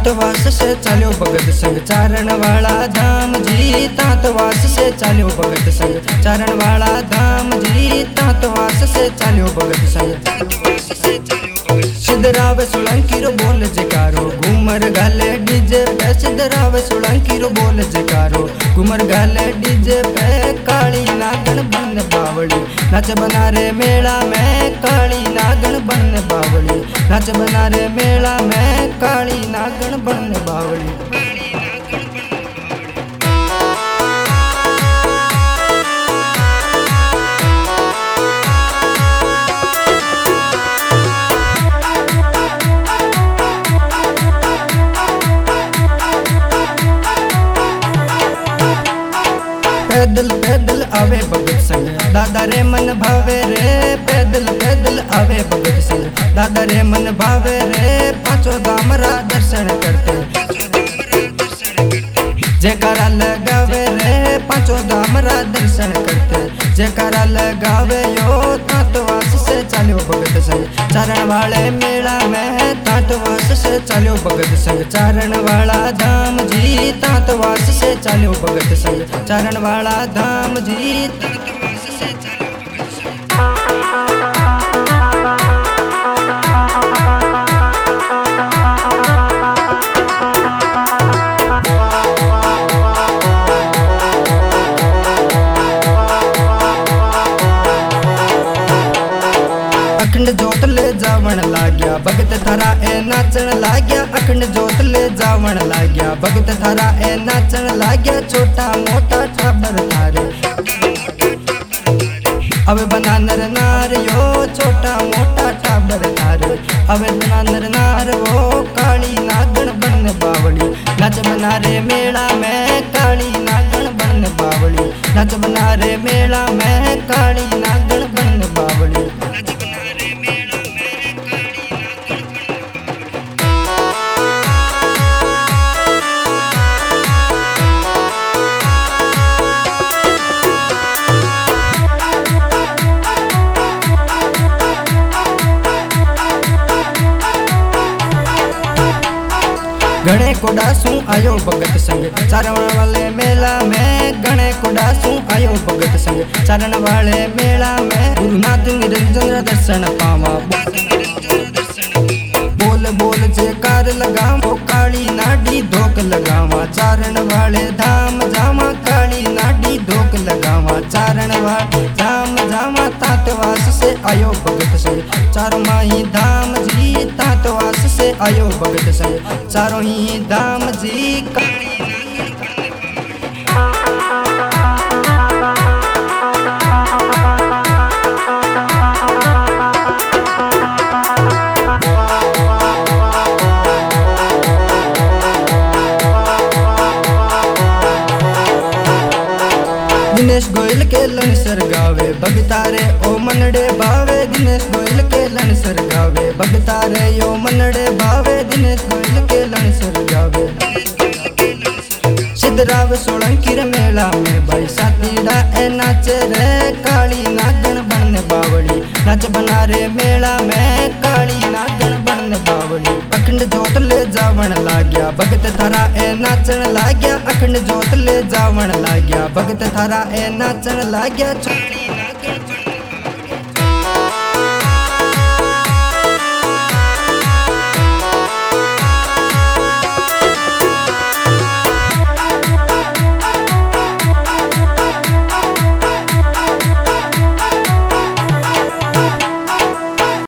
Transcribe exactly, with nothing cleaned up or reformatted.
तांतवास से चाल्यो भगत संग चारण वाला धाम जी। तांतवास से चाल्यो भगत संग चारण वाला धाम जी। तांतवास से चाल्यो भगत संग सिद्धरावे सोलंकी रो बोल जयकारो घूमर गाले डीजे पे। सिद्धरावे सोलंकी रो बोल जयकारो घूमर गाले डीजे पे। काली नागन बन बावली नाच बना रे मेला में। काली नागन बन बावली नाच बना रे मेला में। काली नागन बन बावली। पैदल पैदल आवे भगत संग दादा रे मन भावे रे। पैदल पैदल आवे भगत संग दादा रे मन भावे रे। पांचों धाम रा दर्शन करते जयकारा लगावे रे। पांचों धाम रा दर्शन करते जयकारा लगावे यो। तांतवास से चाल्यो भगत संग चारण वाले मेला में। तांतवास से चाल्यो भगत संग चारण वाला धाम जी। तांतवास से चाल्यो भगत संग चारण वाला धाम जी। तांतवास से चाल्यो भगत संग अखंड जोत ले जावण लाग्या भगत थारा ए नाचण लाग्या। अखंड जोत ले जावण लाग्या भगत थारा ए नाचण लाग्या। छोटा मोटा टाबर थारे अवे बना नर नार यो। छोटा मोटा टाबर थारे अवे बना नर नार वो। काली नागन बन बावली नाच बना रे मेला में। काली नागन बन बावली नाच बना रे मेला में। काली नागन बन बावली। घणे कोडा सू आयो भगत संग चारण वाले मेला में। घणे कोडा सू आयो भगत संग चारण वाले मेला में। गुरुनाथ निरंजन दर्शन पावा बोल बोल जयकार लगावो। काली नाडी धोक लगावा चारण वाले धाम जावा। काली नाडी धोक लगावा चारण वाले धाम जावा। तांतवास से आयो भगत संग चारों माही धाम जी। तांतवास से आयो भगत संग चारों ही धाम जी। दिनेश गोयल के लनसर गावे भगतारे ओ मनड़े भावे। दिनेश गोयल के लनसर गावे भगतारे यो मनड़े भावे। दिनेश गोयल के लनसर गावे सिद्धराव सोलंकी रे मेला में। भाई साथीड़ा ए नाचे रे। काली नागन बन बावली नाच बना रे मेला में। काली नागन बन बावली। अखंड जोत ले जावण लाग्या भगत थारा ए नाचण लाग्या। अखंड जोत ले जावण लाग्या भगत थारा ए नाचण लाग्या।